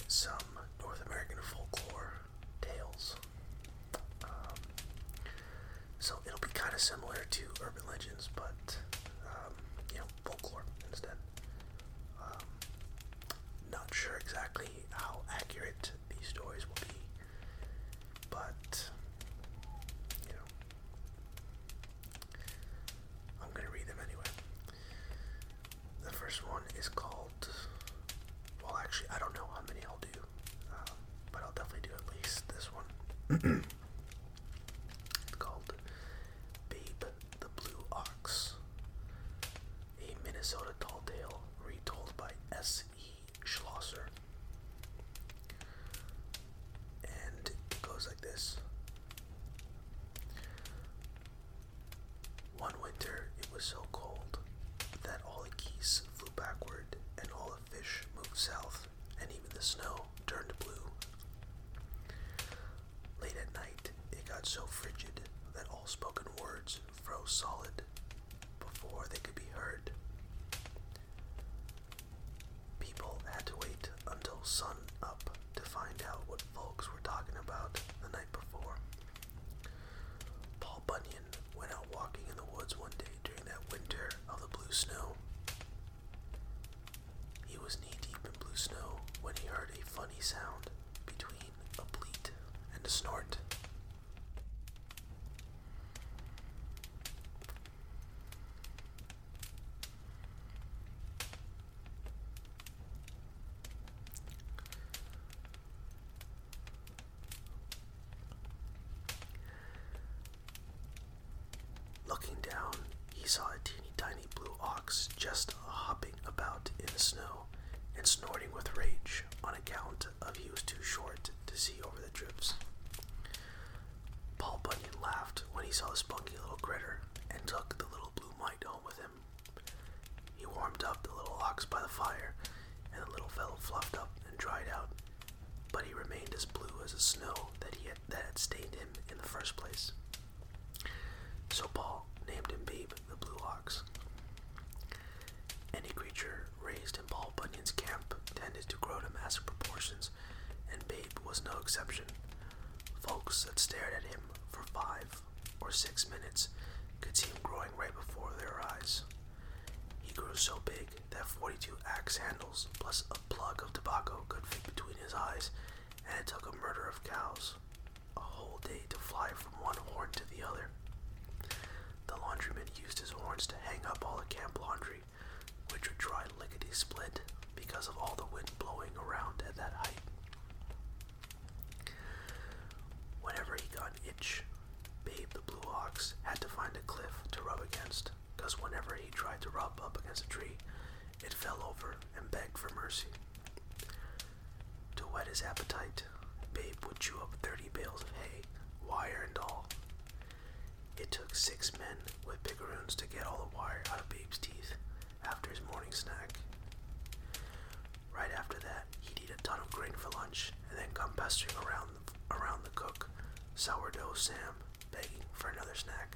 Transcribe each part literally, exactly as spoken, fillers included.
some North American folklore tales. Um, so it'll be kind of similar to urban legends, but um, you know, folklore instead. Um, not sure exactly how accurate these stories will be, but you know, I'm gonna read them anyway. The first one is called, well, actually, I don't know how many I'll do, um, but I'll definitely do at least this one. It's called Babe the Blue Ox, a Minnesota tall tale retold by S E Schlosser. And it goes like this. One winter, it was so cold that all the geese flew backward and all the fish moved south, and even the snow turned blue. Late at night, it got so frigid that all spoken words froze solid before they could be heard. People had to wait until sun up to find out what folks were talking about the night before. Paul Bunyan went out walking in the woods one day during that winter of the blue snow. He was knee-deep in blue snow when he heard a funny sound between a bleat and a snort. Looking down, he saw a teeny tiny blue ox just hopping about in the snow and snorting with rage on account of he was too short to see over the drifts. Paul Bunyan laughed when he saw the spunky little critter and took the little blue mite home with him. He warmed up the little ox by the fire, and the little fellow fluffed up and dried out, but he remained as blue as the snow that he had, that had stained him in the first place. So Paul named him Babe the Blue Ox. Any creature raised in Paul Bunyan's camp tended to grow to massive proportions, and Babe was no exception. Folks that stared at him for five or six minutes could see him growing right before their eyes. He grew so big that forty-two axe handles plus a plug of tobacco could fit between his eyes, and it took a murder of cows a whole day to fly from one horn to the other. The laundryman used his horns to hang up all the camp laundry, which would dry lickety-split because of all the wind blowing around at that height. Whenever he got an itch, Babe the Blue Ox had to find a cliff to rub against, because whenever he tried to rub up against a tree, it fell over and begged for mercy. To whet his appetite, Babe would chew up thirty bales of hay, wire and all. It took six men with picaroons to get all the wire out of Babe's teeth after his morning snack. Right after that, he'd eat a ton of grain for lunch and then come pestering around the, around the cook, Sourdough Sam, begging for another snack.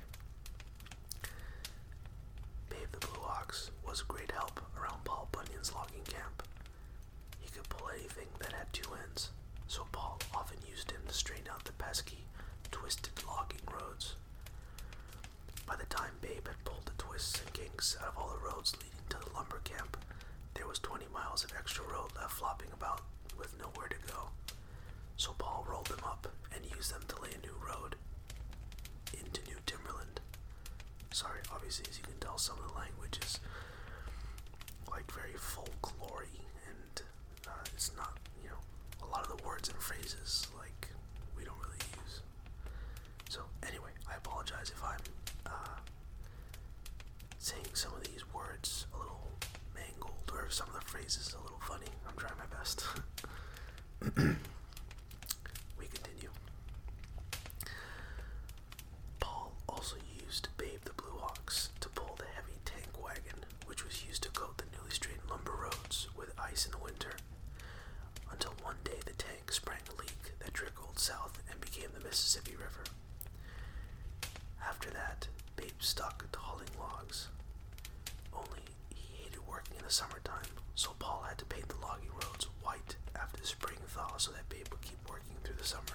Babe the Blue Ox was a great help around Paul Bunyan's logging camp. He could pull anything that had two ends, so Paul often used him to straighten out the pesky, twisted logging roads. By the time Babe had pulled the twists and kinks out of all the roads leading to the lumber camp, there was twenty miles of extra road left flopping about with nowhere to go. So Paul rolled them up and used them to lay a new road into New Timberland. Sorry, obviously, as you can tell, some of the language is like very folklory, and uh, it's not, you know, a lot of the words and phrases like we don't really use. So anyway, I apologize if I'm uh, saying some of these words a little mangled or some of the phrases a little funny. I'm trying my best. We continue. Paul also used Babe the Blue Ox to pull the heavy tank wagon, which was used to coat the newly straightened lumber roads with ice in the winter, until one day the tank sprang a leak that trickled south and became the Mississippi River. After that, Babe stuck to hauling logs. Only he hated working in the summertime, so Paul had to paint the logging roads white after the spring thaw so that Babe would keep working through the summer.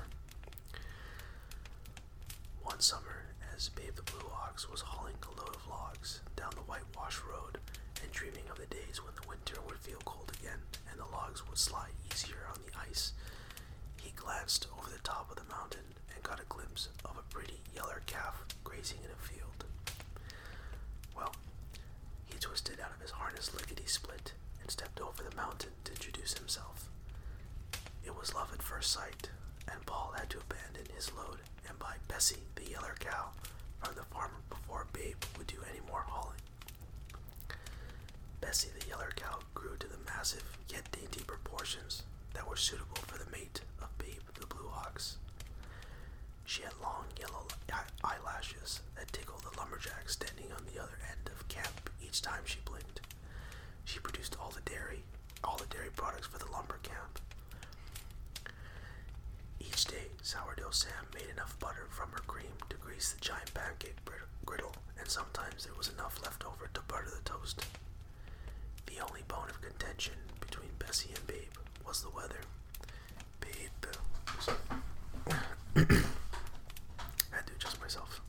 One summer, as Babe the Blue Ox was hauling a load of logs down the whitewash road and dreaming of the days when the winter would feel cold again and the logs would slide easier on the ice, he glanced over the top of the mountain and got a glimpse of a pretty yeller calf grazing in a field. Well, he twisted out of his harness lickety-split and stepped over the mountain to introduce himself. It was love at first sight, and Paul had to abandon his load and buy Bessie, the yeller cow, from the farmer before Babe would do any more hauling. Bessie, the yeller cow, grew to the massive yet dainty proportions that were suitable for the mate of Babe the Blue Ox. She had long yellow eyelashes that tickled the lumberjack standing on the other end of camp each time she blinked. She produced all the dairy, all the dairy products for the lumber camp. Each day, Sourdough Sam made enough butter from her cream to grease the giant pancake griddle, and sometimes there was enough left over to butter the toast. The only bone of contention between Bessie and Babe was the weather. Babe... I had to adjust myself.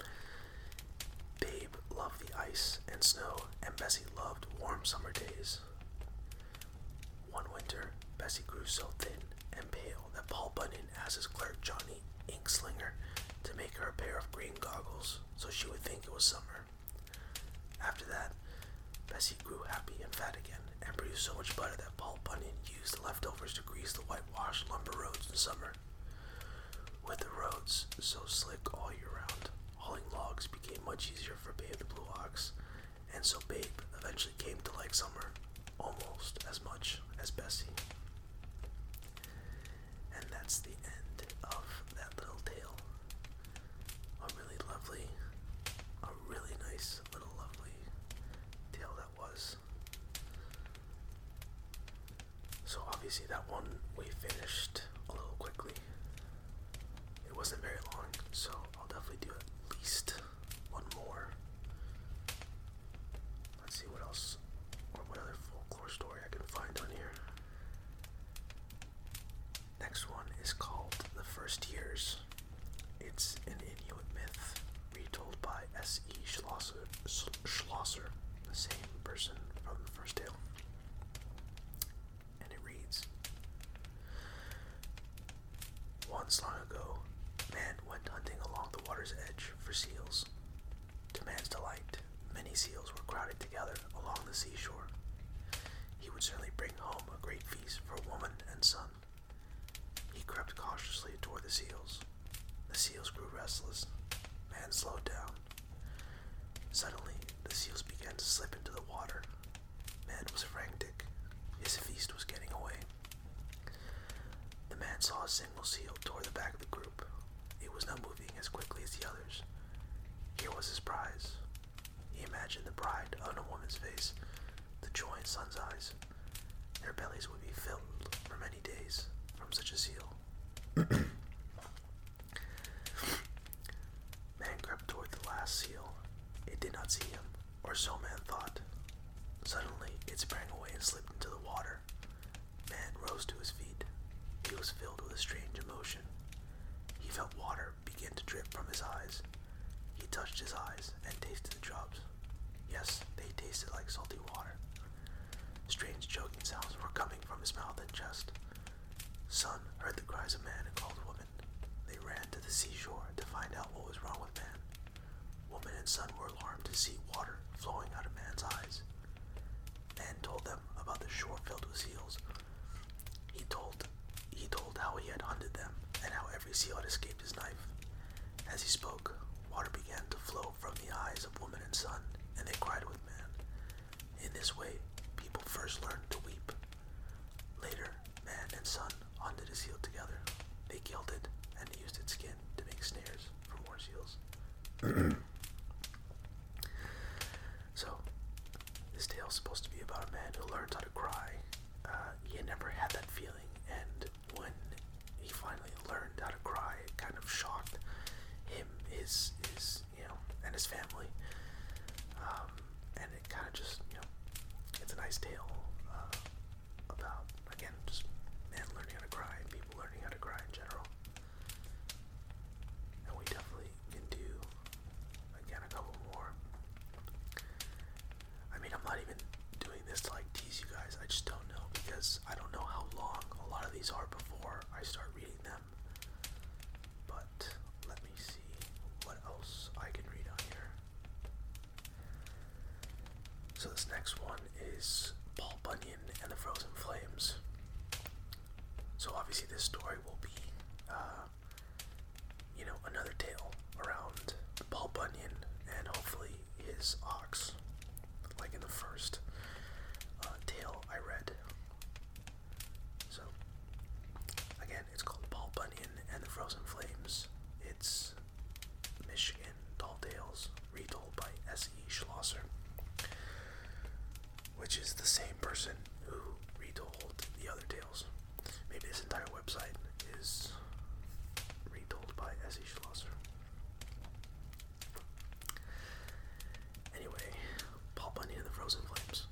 Babe loved the ice and snow, and Bessie loved warm summer days. One winter, Bessie grew so thin and pale that Paul Bunyan asked his clerk Johnny Inkslinger to make her a pair of green goggles so she would think it was summer. After that, Bessie grew happy and fat again and produced so much butter that Paul Bunyan used the leftovers to grease the whitewashed lumber roads in summer. With the roads so slick all year round, hauling logs became much easier for Babe the Blue Ox, and so Babe eventually came to like summer almost as much as Bessie. And that's the end of that little tale. A really lovely, a really nice little lovely tale that was. So obviously that one we finished a little quickly. It wasn't very long, so I'll definitely do at least one more. Let's see what else, or what other folklore story I can find on here. Next one is called The First Years. It's an Inuit myth retold by S E Schlosser, Schlosser, the same person from the first tale. And it reads, once long ago, man went hunting along the water's edge for seals. To man's delight, many seals were crowded together along the seashore. He would certainly bring home a great feast for woman and son. He crept cautiously toward the seals. The seals grew restless. Man slowed down. Suddenly, the seals began to slip into the water. Man was frantic. His feast was getting away. The man saw a single seal toward the back of the group. It was not moving as quickly as the others. Here was his prize. He imagined the pride on a woman's face, the joy in son's eyes. Their bellies would be filled for many days from such a seal. Man crept toward the last seal. It did not see him, or so man thought. Suddenly, it sprang away and slipped into the water. Man rose to his feet. He was filled with a strange emotion. He felt water begin to drip from his eyes. He touched his eyes and tasted the drops. Yes, they tasted like salty water. Strange choking sounds were coming from his mouth and chest. Son heard the cries of man and called woman. They ran to the seashore to find out what was wrong with man. Woman and son were alarmed to see water flowing out of man's eyes. Man told them about the shore filled with seals. He told he told how he had hunted them and how every seal had escaped his knife. As he spoke, water began to flow from the eyes of woman and son, and they cried with man. In this way, people first learned to weep. Later, man and son hunted a seal together. They killed it and used its skin to make snares for more seals. So, this tale is supposed to be about a man who learns how to cry. Uh, he had never had that feeling, and when he finally learned how to cry, it kind of shocked him, his, his, you know, and his family. Um, and it kind of just, you know, it's a nice tale uh, about, again, just man next one is Paul Bunyan and the Frozen Flames. So obviously this story will be, uh, you know, another tale around Paul Bunyan and hopefully his ox, like in the first uh, tale I read. So, again, it's called Paul Bunyan and the Frozen Flames. It's Michigan Tall Tales, retold by S E Schlosser, which is the same person who retold the other tales. Maybe this entire website is retold by S E Schlosser. Anyway, Paul Bunyan and the Frozen Flames.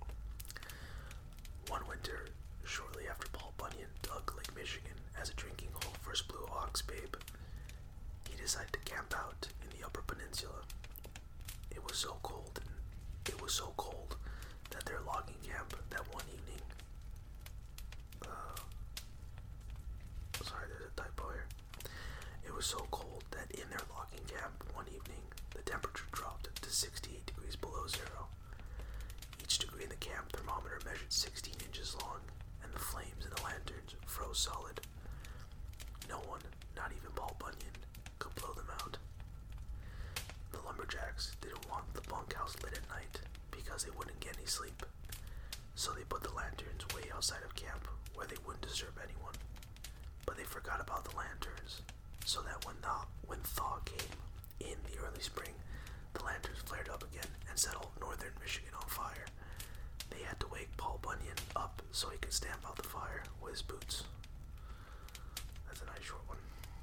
One winter, shortly after Paul Bunyan dug Lake Michigan as a drinking hole for his blue ox babe, he decided to camp out in the Upper Peninsula. It was so cold, and it was so cold that their logging camp that one evening, uh, sorry, there's a typo here. It was so cold that in their logging camp one evening, the temperature dropped to sixty-eight degrees below zero. Each degree in the camp thermometer measured sixteen inches long, and the flames in the lanterns froze solid. No one, not even Paul Bunyan, could blow them out. The lumberjacks didn't want the bunkhouse lit at night because they wouldn't get any sleep, so they put the lanterns way outside of camp where they wouldn't disturb anyone. But they forgot about the lanterns, so that when thaw, when thaw came in the early spring, the lanterns flared up again and set all northern Michigan on fire. They had to wake Paul Bunyan up so he could stamp out the fire with his boots. That's a nice short one.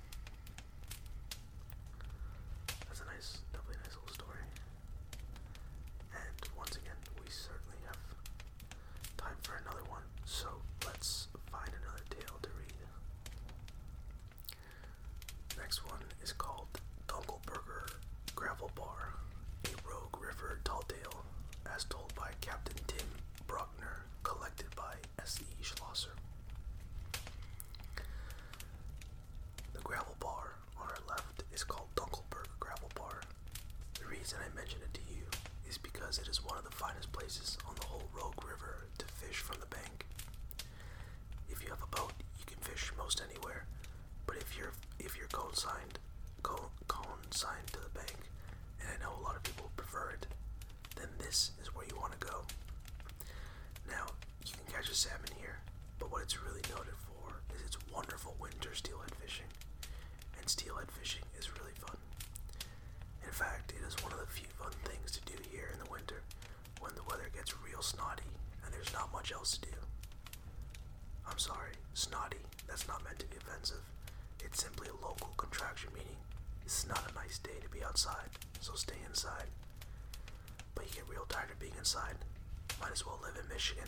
That's a nice, definitely nice little story. And once again, we certainly have time for another one, so let's find another tale to read. Next one is called Dunkelberger Gravel Bar, a Rogue River tall tale, as told by Captain Tim Bruckner, collected by S E Schlosser. The gravel bar on our left is called Dunkelberger Gravel Bar. The reason I mention it to you is because it is one of the finest places on the whole Rogue River to fish from the bank. If you have a boat, you can fish most anywhere, but if you're if you're cone signed, cone, cone signed to the bank, and I know a lot of people prefer it, then this is where you want to go. Now, you can catch a salmon here, but what it's really noted for is its wonderful winter steelhead fishing, and steelhead fishing is really fun. In fact, it is one of the few fun things to do here in the winter when the weather gets real snotty and there's not much else to do. I'm sorry, snotty, that's not meant to be offensive. It's simply a local contraction meaning this is not a nice day to be outside, so stay inside. But you get real tired of being inside, might as well live in Michigan.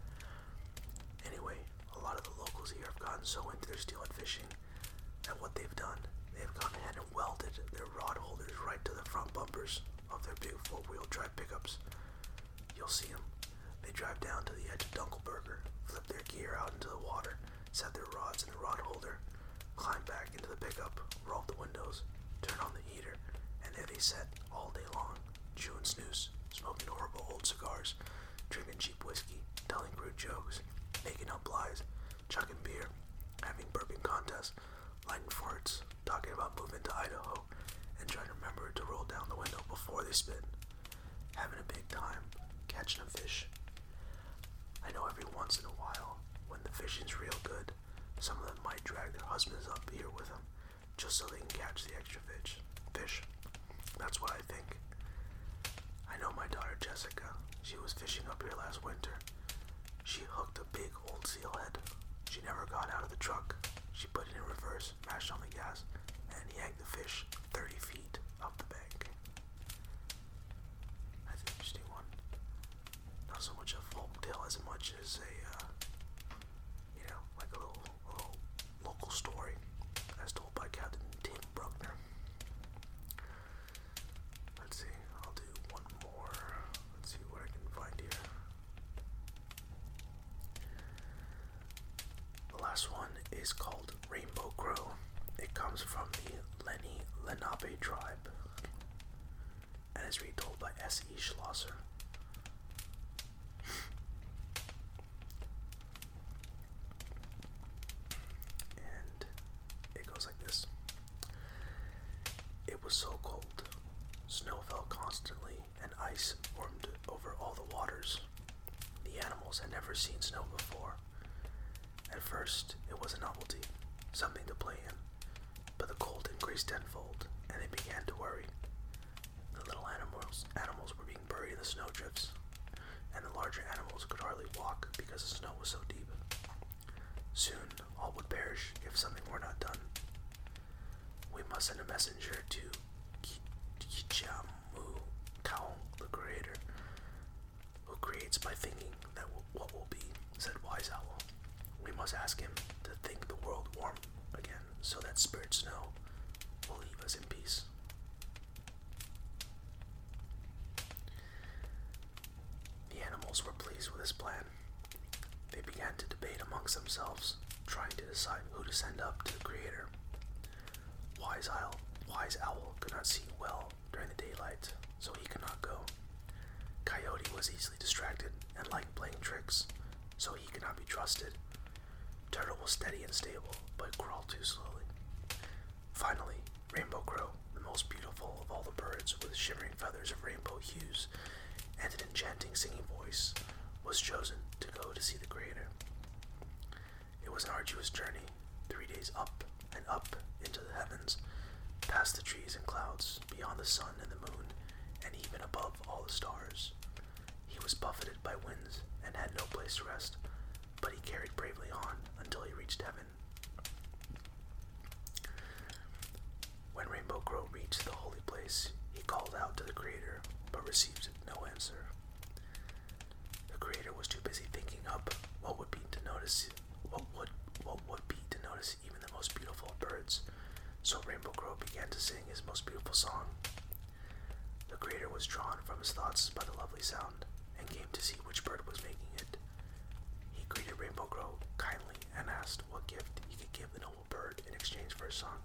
Anyway, a lot of the locals here have gotten so into their steelhead fishing that what they've done, they've gone ahead and welded their rod holders right to the front bumpers of their big four-wheel drive pickups. You'll see them. They drive down to the edge of Dunkelberger, flip their gear out into the water, set their rods in the rod holder, climb back into the pickup, roll up the windows, turn on the heater, and there they sit all day long, chewing snooze, smoking horrible old cigars, drinking cheap whiskey, telling crude jokes, making up lies, chugging beer, having burping contests, lighting farts, talking about moving to Idaho, and trying to remember to roll down the window before they spin. Having a big time, catching a fish. I know every once in a while, when the fishing's real good, some of them might drag their husbands up here with them, just so they can catch the extra fish. Fish. That's what I think. I know my daughter Jessica. She was fishing up here last winter. She hooked a big old steelhead. She never got out of the truck. She put it in reverse, mashed on the gas, and yanked the fish thirty feet up the bank. That's an interesting one. Not so much a folk tale as much as a, uh, you know, like a little, a little local story as told by Captain Tim Bruckner. Let's see, I'll do one more. Let's see what I can find here. The last one is called Rainbow Crow. It comes from the Lenni Lenape tribe and is retold by S E Schlosser. Snow fell constantly, and ice formed over all the waters. The animals had never seen snow before. At first, it was a novelty, something to play in, but the cold increased tenfold, and they began to worry. The little animals, animals were being buried in the snowdrifts, and the larger animals could hardly walk because the snow was so deep. Soon, all would perish if something were not done. We must send a messenger to Kichamu Kaung, the Creator, who creates by thinking that what will be, said Wise Owl. We must ask him to think the world warm again, so that Spirit Snow will leave us in peace. The animals were pleased with his plan. They began to debate amongst themselves, trying to decide who to send up to the Creator. Wise Owl, Wise Owl could not see well during the daylight, so he could not go. Coyote was easily distracted and liked playing tricks, so he could not be trusted. Turtle was steady and stable, but crawled too slowly. Finally, Rainbow Crow, the most beautiful of all the birds with shimmering feathers of rainbow hues and an enchanting singing voice, was chosen to go to see the Creator. It was an arduous journey, three days up and up into the heavens, past the trees and clouds, beyond the sun and the moon, and even above all the stars. He was buffeted by winds and had no place to rest, but he carried bravely on until he reached heaven. When Rainbow Crow reached the holy place, he called out to the Creator, but received no answer. The Creator was too busy thinking up what would be to notice what would what would be to notice even the most beautiful of birds. So Rainbow Crow began to sing his most beautiful song. The Creator was drawn from his thoughts by the lovely sound, and came to see which bird was making it. He greeted Rainbow Crow kindly and asked what gift he could give the noble bird in exchange for his song.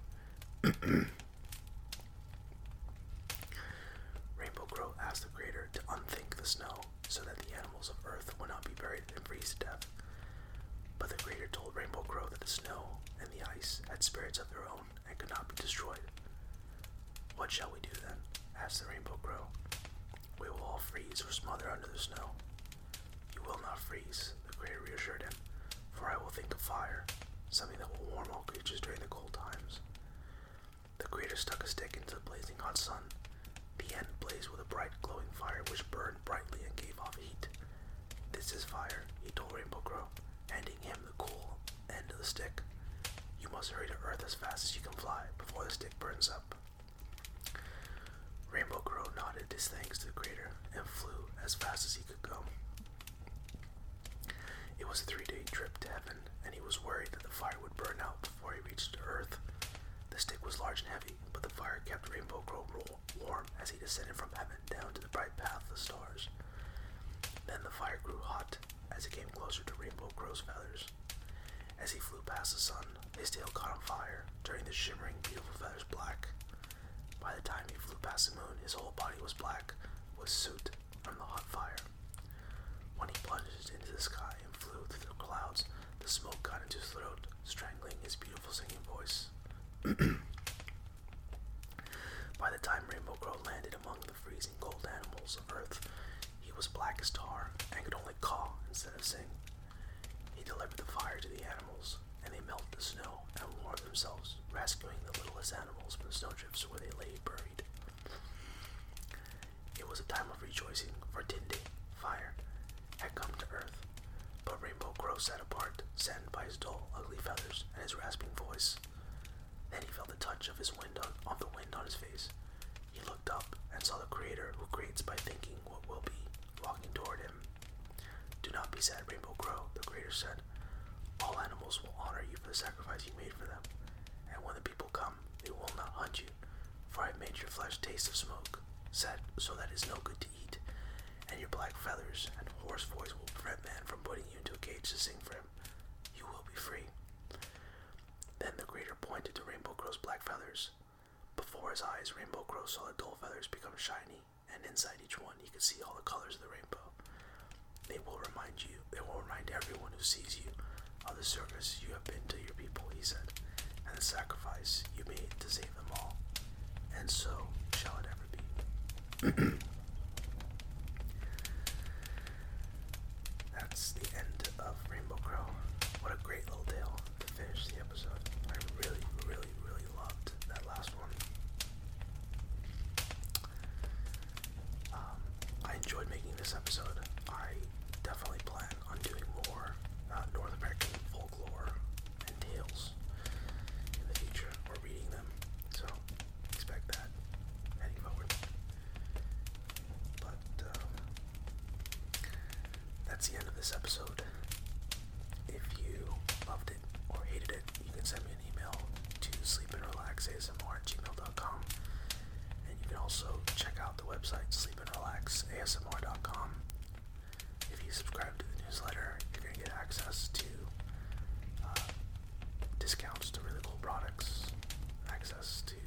Rainbow Crow asked the Creator to unthink the snow so that the animals of Earth would not be buried and freeze to death. But the Creator told Rainbow Crow that the snow and the ice had spirits of their own and could not be destroyed. What shall we do then? Asked the Rainbow Crow. We will all freeze or smother under the snow. You will not freeze, the Creator reassured him, for I will think of fire, something that will warm all creatures during the cold times. The Creator stuck a stick into the blazing hot sun. The end blazed with a bright glowing fire which burned brightly and gave off heat. This is fire, he told Rainbow Crow, handing him the cool end of the stick. You must hurry to Earth as fast as you can fly before the stick burns up. Rainbow Crow nodded his thanks to the Creator and flew as fast as he could go. It was a three-day trip to heaven, and he was worried that the fire would burn out before he reached Earth. The stick was large and heavy, but the fire kept Rainbow Crow warm as he descended from heaven down to the bright path of the stars. Then the fire grew hot as it came closer to Rainbow Crow's feathers. As he flew past the sun, they still caught on fire, turning the shimmering, beautiful feathers black. By the time he flew past the moon, his whole body was black with soot from the hot fire. When he plunged into the sky and flew through the clouds, the smoke got into his throat, strangling his beautiful singing voice. By the time Rainbow Crow landed among the freezing cold animals of Earth, he was black as tar and could only caw instead of sing. He delivered the fire to the animals, and they melted the snow and warmed themselves, rescuing the littlest animals from the snowdrifts where they lay buried. It was a time of rejoicing, for Tinde, fire, had come to Earth, but Rainbow Crow sat apart, saddened by his dull, ugly feathers and his rasping voice. Then he felt the touch of his wind on, of the wind on his face. He looked up and saw the Creator who creates by thinking what will be, walking toward him. Do not be sad, Rainbow Crow, the Creator said. All animals will honor you for the sacrifice you made for them, and when the people come, they will not hunt you, for I have made your flesh taste of smoke, said so that it is no good to eat, and your black feathers and hoarse voice will prevent man from putting you into a cage to sing for him. You will be free. Then the Creator pointed to Rainbow Crow's black feathers. Before his eyes, Rainbow Crow saw the dull feathers become shiny, and inside each one he could see all the colors of the rainbow. They will remind you, they will remind everyone who sees you of the service you have been to your people, he said, and the sacrifice you made to save them all. And so shall it ever be. That's the end of Rainbow Crow. What a great little tale to finish the episode. I really, really, really loved that last one. Um, I enjoyed making this episode. I definitely plan on doing more uh, North American folklore and tales in the future, or reading them. So expect that heading forward. But um, that's the end of this episode. If you loved it or hated it, you can send me an email to sleepandrelaxasmr at gmail dot com. And you can also check out the website sleep and relax A S M R dot com. If you subscribe to the newsletter, you're going to get access to uh, discounts to really cool products, access to